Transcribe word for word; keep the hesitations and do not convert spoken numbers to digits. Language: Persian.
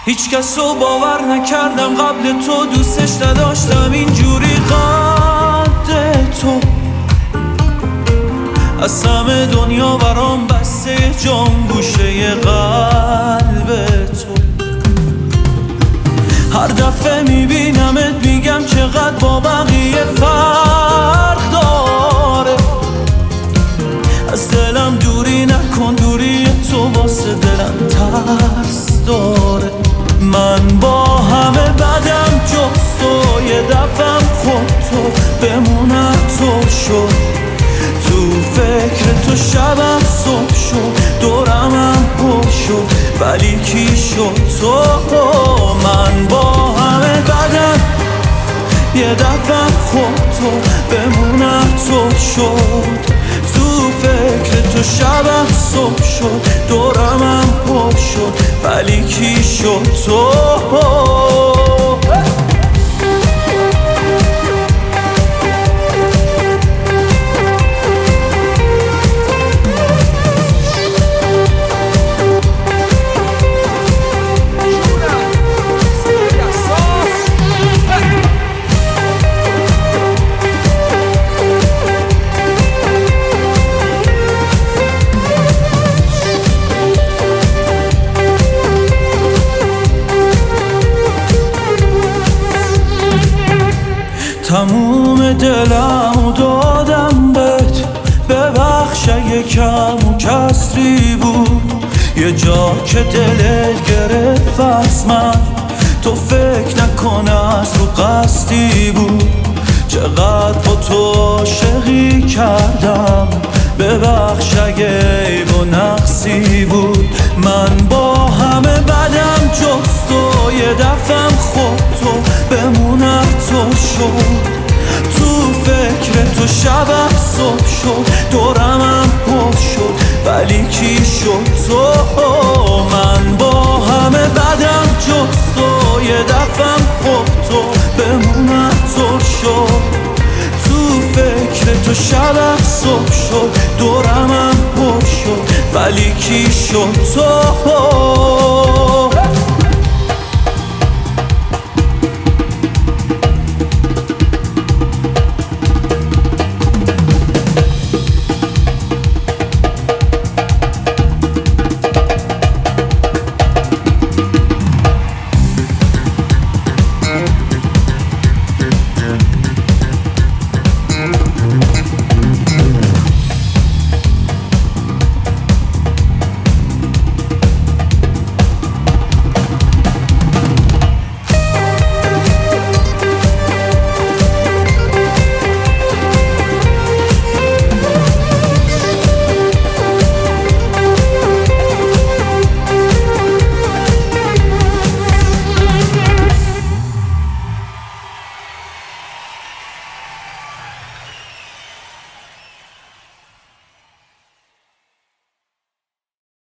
هیچ کس رو باور نکردم قبل تو، دوستش نداشتم اینجوری قد تو. از همه دنیا برام بسته جام گوشه قلب تو. هر دفعه میبینمت میگم چقدر با بقیه فرق داره. از دلم دوری نکن، دوری تو واسه دلم ترس داره. من با همه بدم جز تو، یه دفعم خود تو بمونم تو شد. تو فکر تو شبم صبح شد، دورمم پر شد ولی کی شد تو. من با همه بدم یه دفعم خود تو بمونم تو شد. تو فکر تو شبم صبح شد، دورمم پر شد ولی کی شد تو. تموم دلمو دادم بهت، ببخش اگه کم و کسری بود. یه جا که دلت گرفت از من، تو فکر نکن از رو قصدی بود. چقدر با تو عاشقی کردم، ببخش اگه عیب و نقصی بود. من با همه بدم جز تو، یه دفعم خود تو بمونم تو شد. تو فکر تو شبم صبح شد، دورمم پر شد ولی کی شد تو. من با همه بدم جز تو، یه دفعم خود تو بمونم تو شد. تو فکر تو شبم صبح شد، دورمم پر شد ولی کی شد تو.